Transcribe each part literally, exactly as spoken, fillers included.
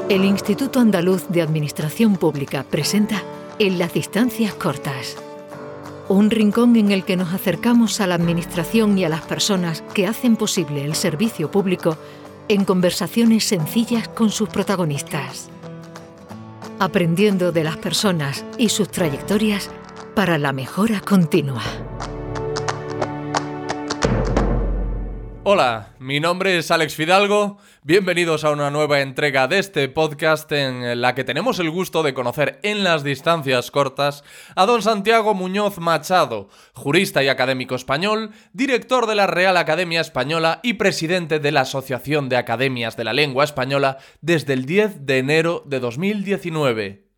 El Instituto Andaluz de Administración Pública presenta En las distancias cortas, un rincón en el que nos acercamos a la Administración y a las personas que hacen posible el servicio público en conversaciones sencillas con sus protagonistas, aprendiendo de las personas y sus trayectorias para la mejora continua. Hola, mi nombre es Alex Fidalgo, bienvenidos a una nueva entrega de este podcast en la que tenemos el gusto de conocer en las distancias cortas a don Santiago Muñoz Machado, jurista y académico español, director de la Real Academia Española y presidente de la Asociación de Academias de la Lengua Española desde el diez de enero de dos mil diecinueve.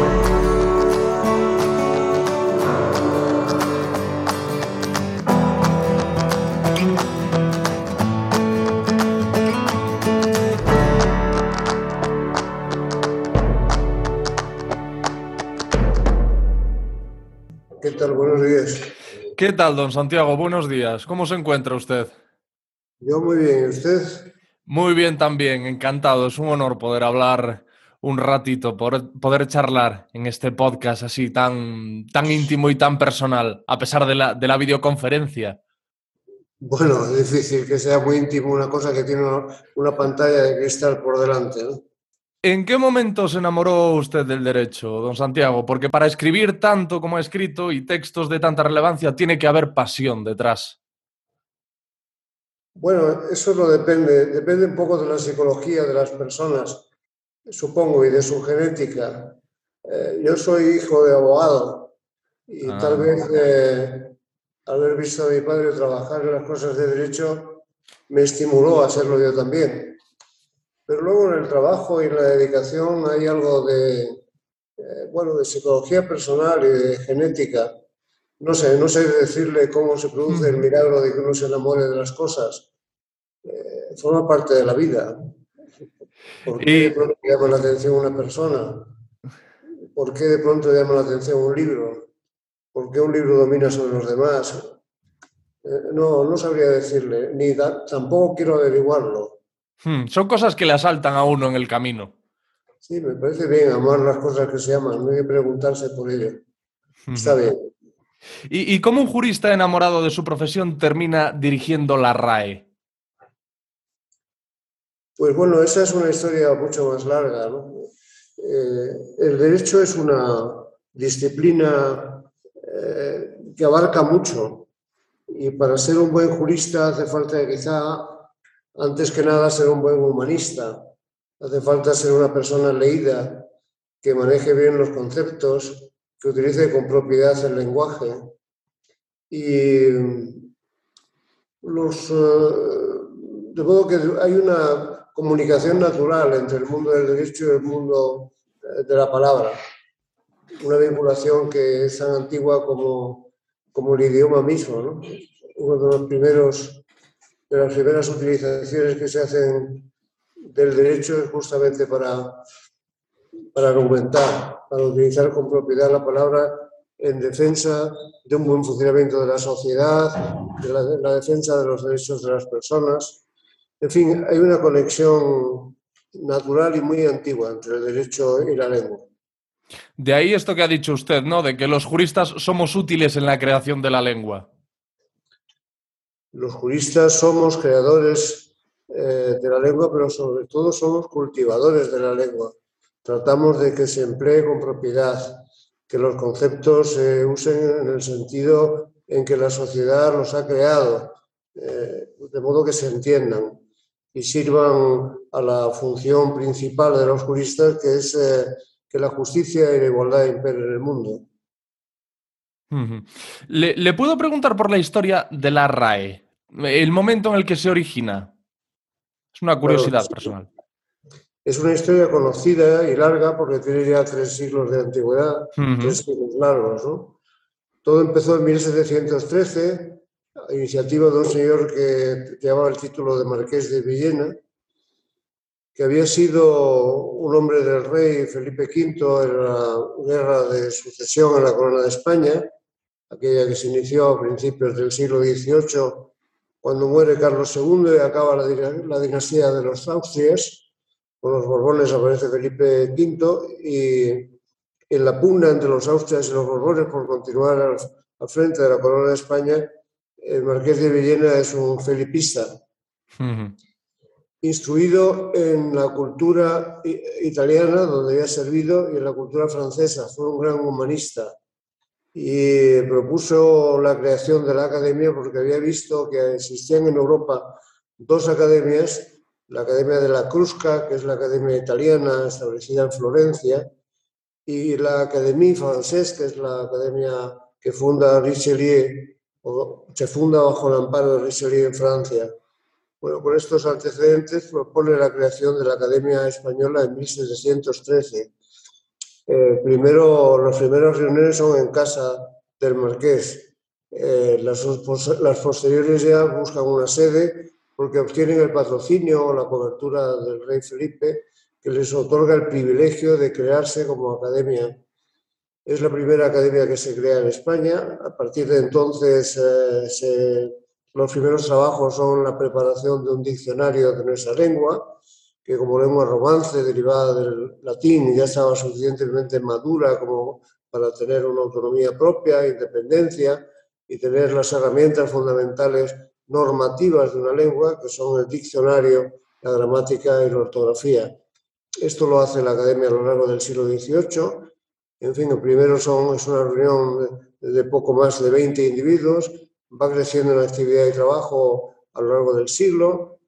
¿Qué tal? Buenos días. ¿Qué tal, don Santiago? Buenos días. ¿Cómo se encuentra usted? Yo muy bien. ¿Y usted? Muy bien también, encantado. Es un honor poder hablar un ratito, poder, poder charlar en este podcast así tan, tan íntimo y tan personal, a pesar de la, de la videoconferencia. Bueno, es difícil que sea muy íntimo una cosa que tiene una, una pantalla de cristal por delante, ¿no? ¿En qué momento se enamoró usted del derecho, don Santiago? Porque para escribir tanto como ha escrito y textos de tanta relevancia tiene que haber pasión detrás. Bueno, eso no depende, depende un poco de la psicología de las personas, supongo, y de su genética. Eh, yo soy hijo de abogado y Ah. tal vez eh, haber visto a mi padre trabajar en las cosas de derecho me estimuló a hacerlo yo también. Pero luego en el trabajo y en la dedicación hay algo de, eh, bueno, de psicología personal y de genética. No sé, no sé decirle cómo se produce el milagro de que uno se enamore de las cosas. Eh, forma parte de la vida. ¿Por qué de Y, pronto llama la atención una persona? ¿Por qué de pronto llama la atención un libro? ¿Por qué un libro domina sobre los demás? Eh, no, no sabría decirle, ni da, tampoco quiero averiguarlo. hmm, son cosas que le asaltan a uno en el camino. Sí, me parece bien amar las cosas que se aman, no hay que preguntarse por ello. Está bien. ¿Y, y cómo un jurista enamorado de su profesión termina dirigiendo la R A E? Pues bueno, esa es una historia mucho más larga, ¿no? Eh, el derecho es una disciplina eh, que abarca mucho y para ser un buen jurista hace falta quizá, antes que nada, ser un buen humanista. Hace falta ser una persona leída, que maneje bien los conceptos, que utilice con propiedad el lenguaje. Y los, eh, de modo que hay una comunicación natural entre el mundo del derecho y el mundo de la palabra. Una vinculación que es tan antigua como, como el idioma mismo, ¿no? Uno de los primeros, de las primeras utilizaciones que se hacen del derecho es justamente para, para argumentar, para utilizar con propiedad la palabra en defensa de un buen funcionamiento de la sociedad, de la, de la defensa de los derechos de las personas. En fin, hay una conexión natural y muy antigua entre el derecho y la lengua. De ahí esto que ha dicho usted, ¿no? De que los juristas somos útiles en la creación de la lengua. Los juristas somos creadores eh, de la lengua, pero sobre todo somos cultivadores de la lengua. Tratamos de que se emplee con propiedad, que los conceptos se usen en el sentido en que la sociedad los ha creado, eh, de modo que se entiendan y sirvan a la función principal de los juristas, que es eh, que la justicia y la igualdad imperen en el mundo. Uh-huh. Le, ¿Le puedo preguntar por la historia de la R A E? El momento en el que se origina. Es una curiosidad Claro, personal. es una historia conocida y larga porque tiene ya tres siglos de antigüedad, Uh-huh. tres siglos largos, ¿no? Todo empezó en mil setecientos trece, a iniciativa de un señor que llevaba el título de Marqués de Villena, que había sido un hombre del rey Felipe quinto en la guerra de sucesión en la corona de España, aquella que se inició a principios del siglo dieciocho, cuando muere Carlos segundo y acaba la, la dinastía de los Austrias. con los Borbones aparece Felipe quinto y en la pugna entre los Austrias y los Borbones por continuar al, al frente de la corona de España, el Marqués de Villena es un felipista. Uh-huh. Instruido en la cultura italiana, donde había servido, y en la cultura francesa. Fue un gran humanista y propuso la creación de la academia porque había visto que existían en Europa dos academias, la Academia de la Crusca, que es la academia italiana establecida en Florencia, y la Académie Française, que es la academia que funda Richelieu, o se funda bajo el amparo de Richelieu en Francia. Bueno, con estos antecedentes propone la creación de la Academia Española en mil setecientos trece. Eh, primero, las primeras reuniones son en casa del Marqués. Eh, las, las posteriores ya buscan una sede porque obtienen el patrocinio o la cobertura del rey Felipe, que les otorga el privilegio de crearse como academia. Es la primera academia que se crea en España. A partir de entonces, eh, se, los primeros trabajos son la preparación de un diccionario de nuestra lengua, que como lengua romance, derivada del latín, ya estaba suficientemente madura como para tener una autonomía propia, independencia y tener las herramientas fundamentales normativas de una lengua, que son el diccionario, la gramática y la ortografía. Esto lo hace la academia a lo largo del siglo dieciocho. En fin, el primero son, es una reunión de, de poco más de veinte individuos, va creciendo en actividad y trabajo a lo largo del siglo,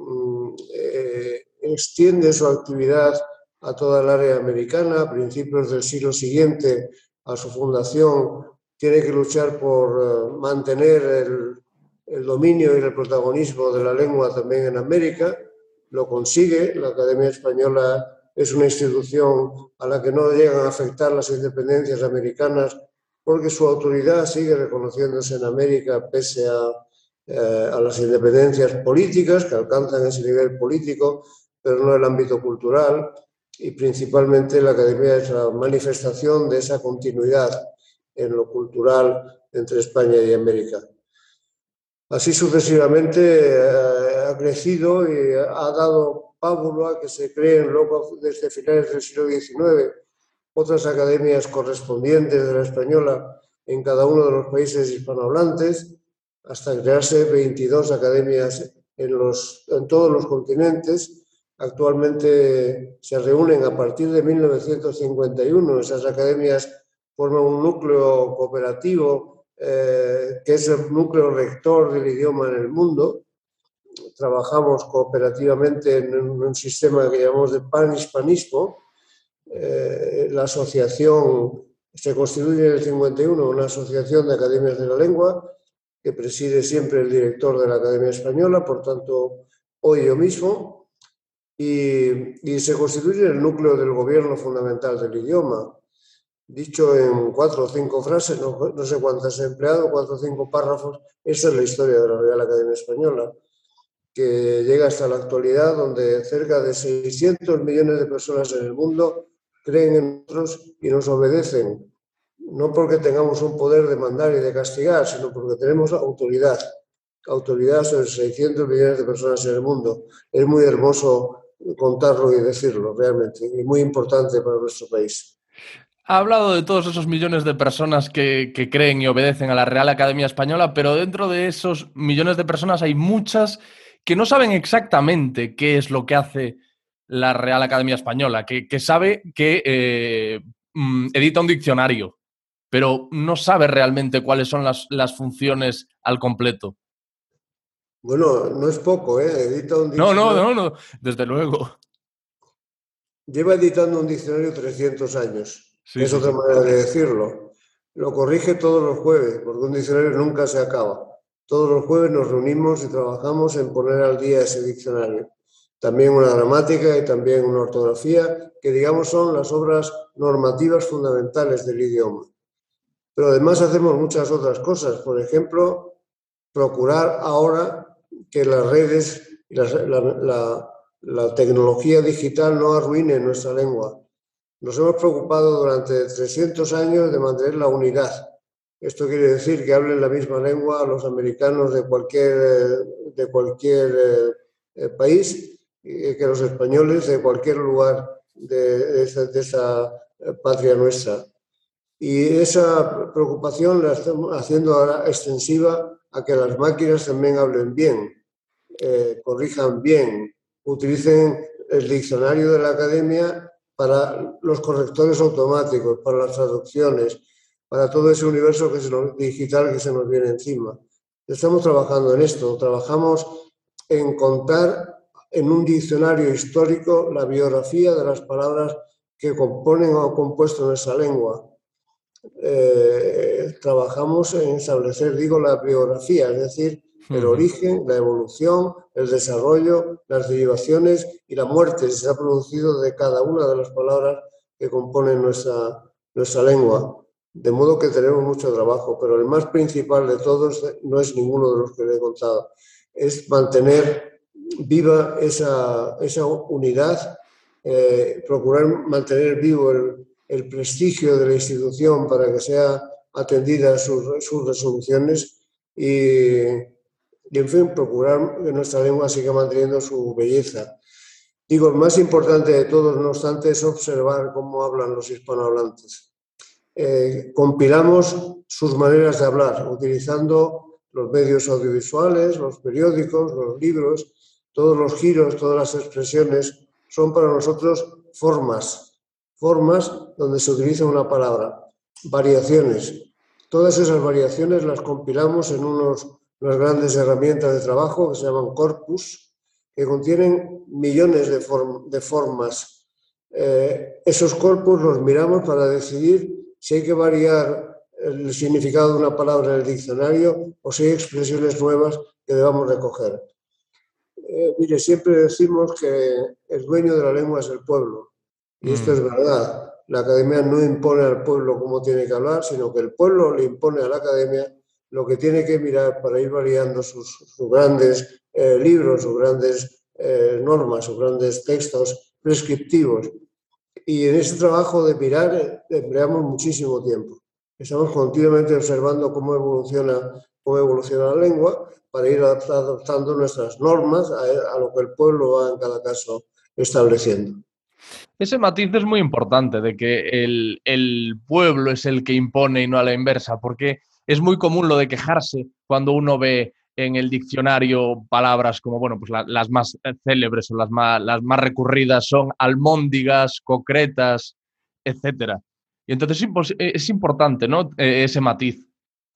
eh, extiende su actividad a toda el área americana. A principios del siglo siguiente a su fundación tiene que luchar por uh, mantener el, el dominio y el protagonismo de la lengua también en América. Lo consigue. La Academia Española es una institución a la que no llegan a afectar las independencias americanas porque su autoridad sigue reconociéndose en América pese a, eh, a las independencias políticas que alcanzan ese nivel político, pero no el ámbito cultural, y principalmente la Academia es la manifestación de esa continuidad en lo cultural entre España y América. Así sucesivamente eh, ha crecido y ha dado pábulo a que se creen luego desde finales del siglo diecinueve otras academias correspondientes de la española en cada uno de los países hispanohablantes, hasta crearse veintidós academias en, los, en todos los continentes. Actualmente se reúnen a partir de mil novecientos cincuenta y uno. Esas academias forman un núcleo cooperativo eh, que es el núcleo rector del idioma en el mundo. Trabajamos cooperativamente en un sistema que llamamos de panhispanismo. Eh, la asociación se constituye en el cincuenta y uno, una asociación de academias de la lengua que preside siempre el director de la Academia Española, por tanto hoy yo mismo, y, y se constituye el núcleo del gobierno fundamental del idioma. Dicho en cuatro o cinco frases, no, no sé cuántas he empleado, cuatro o cinco párrafos, esta es la historia de la Real Academia Española, que llega hasta la actualidad, donde cerca de seiscientos millones de personas en el mundo creen en nosotros y nos obedecen, no porque tengamos un poder de mandar y de castigar, sino porque tenemos autoridad, autoridad sobre seiscientos millones de personas en el mundo. Es muy hermoso contarlo y decirlo, realmente, y muy importante para nuestro país. Ha hablado de todos esos millones de personas que, que creen y obedecen a la Real Academia Española, pero dentro de esos millones de personas hay muchas que no saben exactamente qué es lo que hace la Real Academia Española, que, que sabe que eh, edita un diccionario, pero no sabe realmente cuáles son las, las funciones al completo. Bueno, no es poco, ¿eh? Edita un diccionario. No, no, no, no, desde luego. Lleva editando un diccionario trescientos años, Sí, que es sí, otra sí. manera de decirlo. Lo corrige todos los jueves, porque un diccionario nunca se acaba. Todos los jueves nos reunimos y trabajamos en poner al día ese diccionario. También una gramática y también una ortografía, que digamos son las obras normativas fundamentales del idioma. Pero además hacemos muchas otras cosas. Por ejemplo, procurar ahora que las redes y la, la, la, la tecnología digital no arruine nuestra lengua. Nos hemos preocupado durante trescientos años de mantener la unidad. Esto quiere decir que hablen la misma lengua los americanos de cualquier, de cualquier eh, país que los españoles de cualquier lugar de, de, esa, de esa patria nuestra. Y esa preocupación la estamos haciendo ahora extensiva a que las máquinas también hablen bien, eh, corrijan bien, utilicen el diccionario de la academia para los correctores automáticos, para las traducciones, para todo ese universo que es lo digital que se nos viene encima. Estamos trabajando en esto, trabajamos en contar en un diccionario histórico la biografía de las palabras que componen o han compuesto nuestra lengua. Eh, trabajamos en establecer, digo, la biografía, es decir, el origen, la evolución, el desarrollo, las derivaciones y la muerte que se ha producido de cada una de las palabras que componen nuestra, nuestra lengua. De modo que tenemos mucho trabajo, pero el más principal de todos no es ninguno de los que le he contado, es mantener viva esa, esa unidad, eh, procurar mantener vivo el, el prestigio de la institución para que sea atendida sus, sus resoluciones y, y, en fin, procurar que nuestra lengua siga manteniendo su belleza. Digo, el más importante de todos, no obstante, es observar cómo hablan los hispanohablantes. Eh, compilamos sus maneras de hablar, utilizando los medios audiovisuales, los periódicos, los libros, todos los giros, todas las expresiones, son para nosotros formas, formas donde se utiliza una palabra, variaciones. Todas esas variaciones las compilamos en unos, unas grandes herramientas de trabajo que se llaman corpus, que contienen millones de, form, de formas. Eh, esos corpus los miramos para decidir si hay que variar el significado de una palabra en el diccionario o si hay expresiones nuevas que debamos recoger. Eh, mire, siempre decimos que el dueño de la lengua es el pueblo, y esto mm. es verdad. La academia no impone al pueblo cómo tiene que hablar, sino que el pueblo le impone a la academia lo que tiene que mirar para ir variando sus, sus grandes eh, libros, sus grandes eh, normas, sus grandes textos prescriptivos. Y en ese trabajo de mirar empleamos muchísimo tiempo. Estamos continuamente observando cómo evoluciona, cómo evoluciona la lengua para ir adaptando nuestras normas a, a lo que el pueblo va en cada caso estableciendo. Ese matiz es muy importante, de que el, el pueblo es el que impone y no a la inversa, porque es muy común lo de quejarse cuando uno ve en el diccionario palabras como, bueno, pues la, las más célebres o las más, las más recurridas son almóndigas, concretas, etcétera. Y entonces es importante, ¿no?, ese matiz.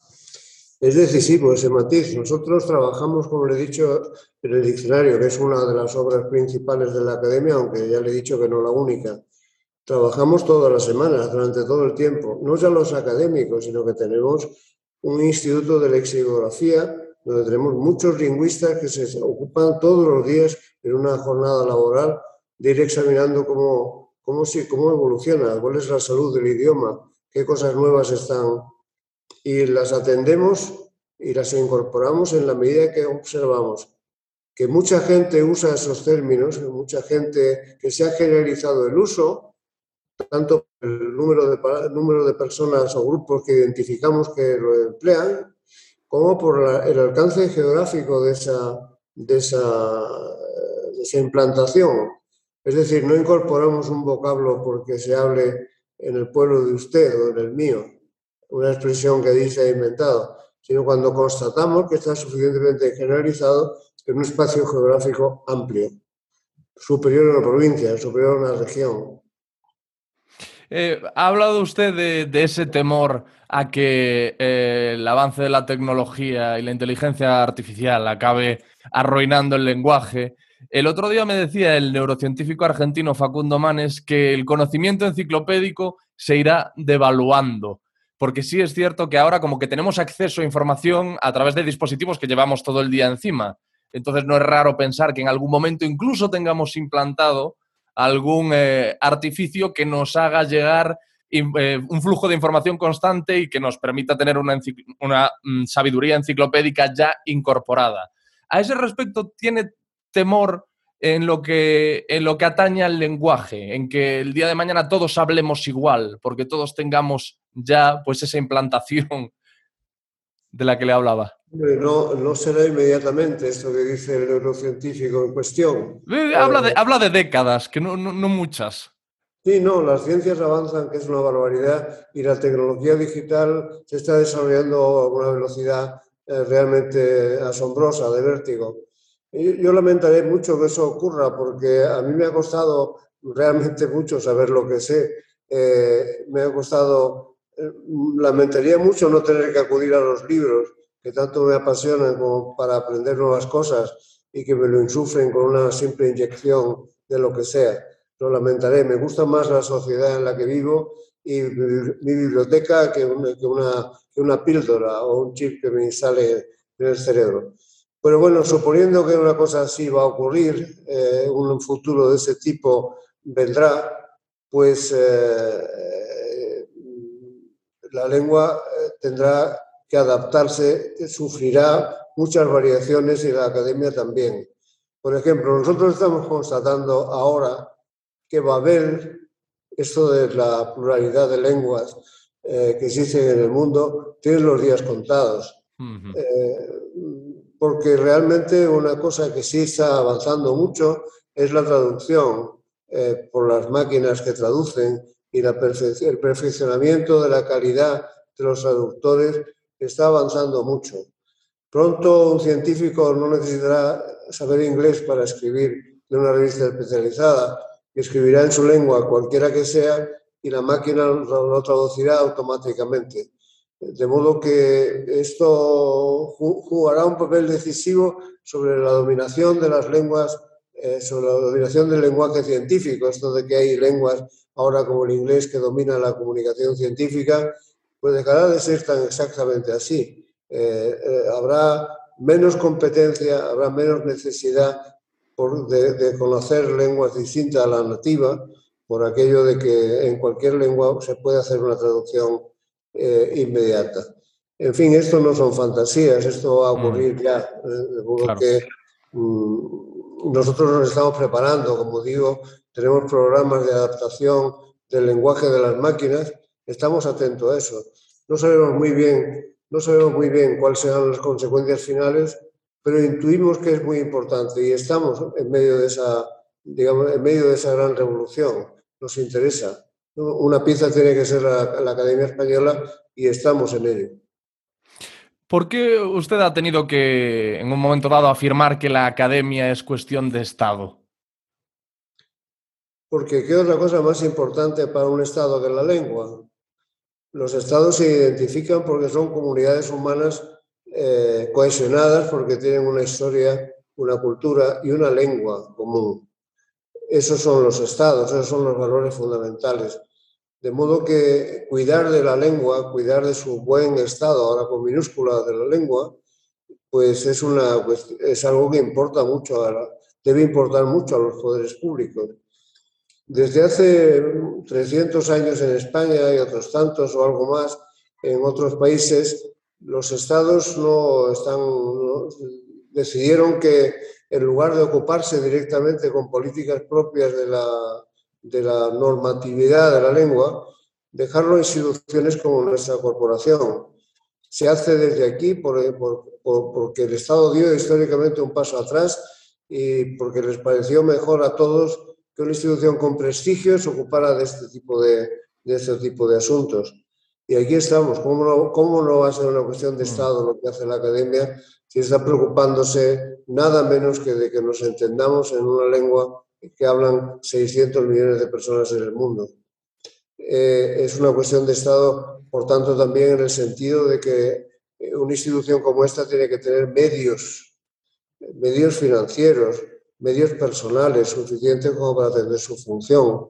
Es decisivo ese matiz. Nosotros trabajamos, como le he dicho, en el diccionario, que es una de las obras principales de la academia, aunque ya le he dicho que no la única. Trabajamos todas las semanas, durante todo el tiempo. No ya los académicos, sino que tenemos un instituto de lexicografía donde tenemos muchos lingüistas que se ocupan todos los días en una jornada laboral de ir examinando cómo, cómo, cómo evoluciona, cuál es la salud del idioma, qué cosas nuevas están, y las atendemos y las incorporamos en la medida que observamos que mucha gente usa esos términos, mucha gente que se ha generalizado el uso, tanto por el número de, el número de personas o grupos que identificamos que lo emplean, como por la, el alcance geográfico de esa, de, esa, de esa implantación. Es decir, no incorporamos un vocablo porque se hable en el pueblo de usted o en el mío, una expresión que dice ha inventado, sino cuando constatamos que está suficientemente generalizado en un espacio geográfico amplio, superior a una provincia, superior a una región. Eh, ha hablado usted de, de ese temor a que eh, el avance de la tecnología y la inteligencia artificial acabe arruinando el lenguaje. El otro día me decía el neurocientífico argentino Facundo Manes que el conocimiento enciclopédico se irá devaluando, porque sí es cierto que ahora como que tenemos acceso a información a través de dispositivos que llevamos todo el día encima. Entonces no es raro pensar que en algún momento incluso tengamos implantado algún eh, artificio que nos haga llegar eh, un flujo de información constante y que nos permita tener una, una mm, sabiduría enciclopédica ya incorporada. A ese respecto, ¿tiene temor en lo que, en lo que atañe al lenguaje, en que el día de mañana todos hablemos igual, porque todos tengamos ya pues esa implantación de la que le hablaba? No, no será inmediatamente esto que dice el neurocientífico en cuestión. Eh, Eh, habla, de, habla de décadas, que no, no, no muchas. Sí, no, las ciencias avanzan, que es una barbaridad, y la tecnología digital se está desarrollando a una velocidad eh, realmente asombrosa, de vértigo. Y yo lamentaré mucho que eso ocurra, porque a mí me ha costado realmente mucho saber lo que sé. Eh, me ha costado, eh, lamentaría mucho no tener que acudir a los libros, que tanto me apasionan como para aprender nuevas cosas y que me lo insuflen con una simple inyección de lo que sea. Lo lamentaré. Me gusta más la sociedad en la que vivo y mi, mi biblioteca que una, que, una, que una píldora o un chip que me instale en el cerebro. Pero bueno, suponiendo que una cosa así va a ocurrir, eh, un futuro de ese tipo vendrá, pues eh, la lengua tendrá que adaptarse, sufrirá muchas variaciones y la academia también. Por ejemplo, nosotros estamos constatando ahora que Babel, esto de la pluralidad de lenguas eh, que existen en el mundo, tiene los días contados. Uh-huh. Eh, porque realmente una cosa que sí está avanzando mucho es la traducción eh, por las máquinas que traducen y la perfe- el perfeccionamiento de la calidad de los traductores está avanzando mucho. Pronto un científico no necesitará saber inglés para escribir en una revista especializada, que escribirá en su lengua, cualquiera que sea, y la máquina lo traducirá automáticamente. De modo que esto jugará un papel decisivo sobre la dominación de las lenguas, eh, sobre la dominación del lenguaje científico. Esto de que hay lenguas ahora como el inglés que domina la comunicación científica, pues dejará de ser tan exactamente así. Eh, eh, habrá menos competencia, habrá menos necesidad por, de, de conocer lenguas distintas a la nativa, por aquello de que en cualquier lengua se puede hacer una traducción eh, inmediata. En fin, esto no son fantasías, esto va a ocurrir mm. ya, eh, de modo claro. que mmm, nosotros nos estamos preparando, como digo, tenemos programas de adaptación del lenguaje de las máquinas, estamos atentos a eso. No sabemos muy bien No sabemos muy bien cuáles serán las consecuencias finales, pero intuimos que es muy importante y estamos en medio de esa, digamos, en medio de esa gran revolución. Nos interesa. Una pieza tiene que ser la, la Academia Española y estamos en ello. ¿Por qué usted ha tenido que, en un momento dado, afirmar que la academia es cuestión de Estado? Porque ¿qué otra cosa más importante para un Estado que la lengua? Los estados se identifican porque son comunidades humanas eh, cohesionadas, porque tienen una historia, una cultura y una lengua común. Esos son los estados, esos son los valores fundamentales. De modo que cuidar de la lengua, cuidar de su buen estado, ahora con minúscula de la lengua, pues es, una, pues es algo que importa mucho, a la, debe importar mucho a los poderes públicos. Desde hace trescientos años en España y otros tantos o algo más en otros países, los estados no están, no, decidieron que en lugar de ocuparse directamente con políticas propias de la, de la normatividad de la lengua, dejarlo a instituciones como nuestra corporación. Se hace desde aquí por, por, por, porque el Estado dio históricamente un paso atrás y porque les pareció mejor a todos que una institución con prestigio se ocupara de este tipo de, de, este tipo de asuntos. Y aquí estamos. ¿Cómo no, ¿Cómo no va a ser una cuestión de Estado lo que hace la academia si está preocupándose nada menos que de que nos entendamos en una lengua que hablan seiscientos millones de personas en el mundo? Eh, es una cuestión de Estado, por tanto, también en el sentido de que una institución como esta tiene que tener medios, medios financieros, medios personales suficientes como para atender su función.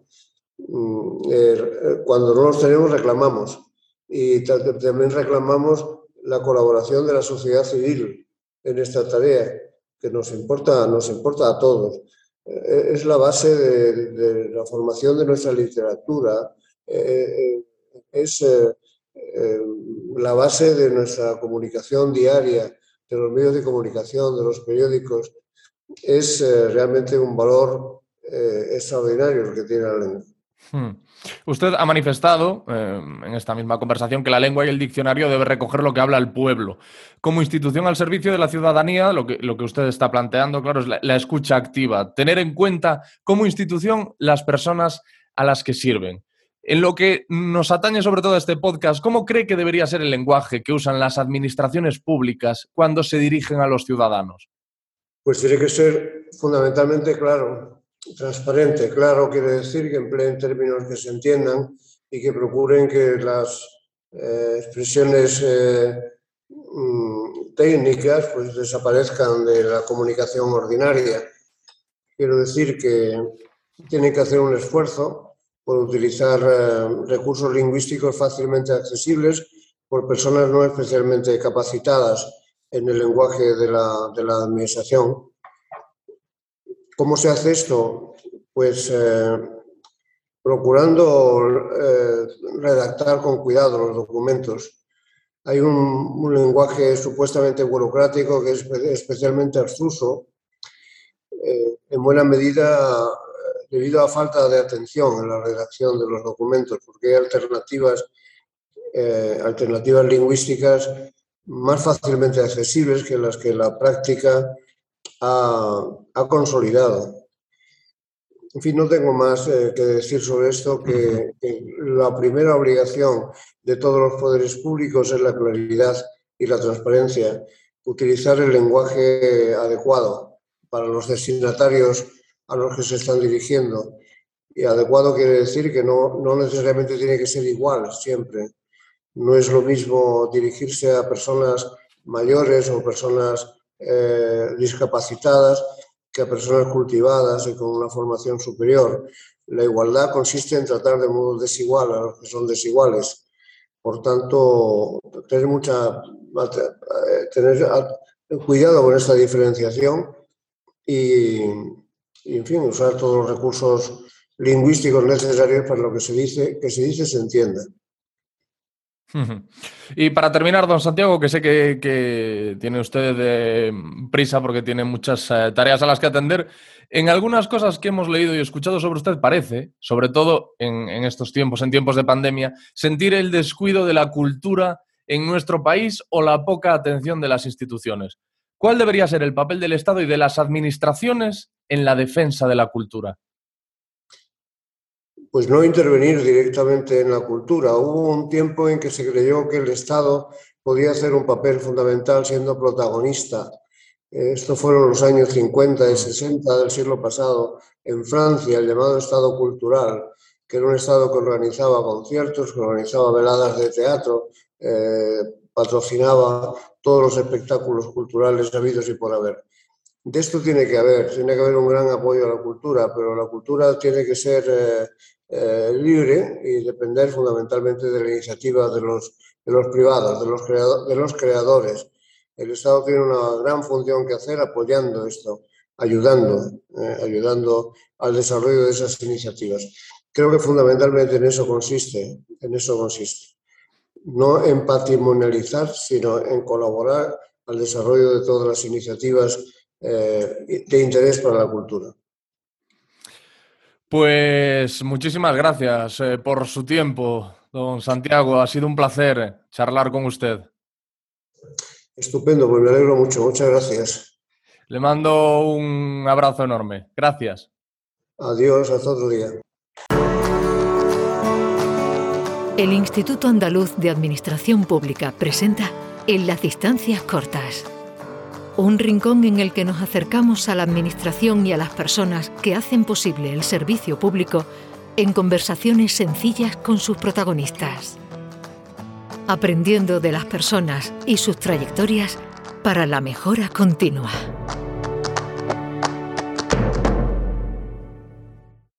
Cuando no los tenemos, reclamamos. Y también reclamamos la colaboración de la sociedad civil en esta tarea, que nos importa, nos importa a todos. Es la base de, de la formación de nuestra literatura, es la base de nuestra comunicación diaria, de los medios de comunicación, de los periódicos. Es realmente un valor extraordinario el que tiene la lengua. Hmm. Usted ha manifestado eh, en esta misma conversación que la lengua y el diccionario debe recoger lo que habla el pueblo. Como institución al servicio de la ciudadanía, lo que, lo que usted está planteando, claro, es la, la escucha activa. Tener en cuenta como institución las personas a las que sirven. En lo que nos atañe sobre todo a este podcast, ¿cómo cree que debería ser el lenguaje que usan las administraciones públicas cuando se dirigen a los ciudadanos? Pues tiene que ser fundamentalmente claro, transparente. Claro quiere decir que empleen términos que se entiendan y que procuren que las eh, expresiones eh, mm, técnicas pues desaparezcan de la comunicación ordinaria. Quiero decir que tienen que hacer un esfuerzo por utilizar eh, recursos lingüísticos fácilmente accesibles por personas no especialmente capacitadas en el lenguaje de la, de la administración. ¿Cómo se hace esto? Pues eh, procurando eh, redactar con cuidado los documentos. Hay un, un lenguaje supuestamente burocrático que es especialmente abstruso, eh, en buena medida debido a falta de atención en la redacción de los documentos, porque hay alternativas, eh, alternativas lingüísticas más fácilmente accesibles que las que la práctica ha, ha consolidado. En fin, no tengo más eh, que decir sobre esto, que, que la primera obligación de todos los poderes públicos es la claridad y la transparencia, utilizar el lenguaje adecuado para los destinatarios a los que se están dirigiendo. Y adecuado quiere decir que no, no necesariamente tiene que ser igual siempre. No es lo mismo dirigirse a personas mayores o personas eh, discapacitadas que a personas cultivadas y con una formación superior. La igualdad consiste en tratar de modo desigual a los que son desiguales. Por tanto, tener, mucha, tener cuidado con esta diferenciación y, y, en fin, usar todos los recursos lingüísticos necesarios para lo que se dice, que se dice se entienda. Y para terminar, don Santiago, que sé que, que tiene usted eh, prisa porque tiene muchas eh, tareas a las que atender, en algunas cosas que hemos leído y escuchado sobre usted parece, sobre todo en, en estos tiempos, en tiempos de pandemia, sentir el descuido de la cultura en nuestro país o la poca atención de las instituciones. ¿Cuál debería ser el papel del Estado y de las administraciones en la defensa de la cultura? Pues no intervenir directamente en la cultura. Hubo un tiempo en que se creyó que el Estado podía hacer un papel fundamental siendo protagonista. Esto fueron los años cincuenta y sesenta del siglo pasado. En Francia, el llamado Estado cultural, que era un Estado que organizaba conciertos, que organizaba veladas de teatro, eh, patrocinaba todos los espectáculos culturales habidos y por haber. De esto tiene que haber, tiene que haber un gran apoyo a la cultura, pero la cultura tiene que ser eh, eh, libre y depender fundamentalmente de la iniciativa de los, de los privados, de los, creado, de los creadores. El Estado tiene una gran función que hacer apoyando esto, ayudando, eh, ayudando al desarrollo de esas iniciativas. Creo que fundamentalmente en eso consiste, en eso consiste. No en patrimonializar, sino en colaborar al desarrollo de todas las iniciativas Eh, de interés para la cultura. Pues muchísimas gracias eh, por su tiempo, don Santiago. Ha sido un placer charlar con usted. Estupendo, pues me alegro mucho. Muchas gracias. Le mando un abrazo enorme. Gracias. Adiós, hasta otro día. El Instituto Andaluz de Administración Pública presenta En las distancias cortas. Un rincón en el que nos acercamos a la administración y a las personas que hacen posible el servicio público en conversaciones sencillas con sus protagonistas. Aprendiendo de las personas y sus trayectorias para la mejora continua.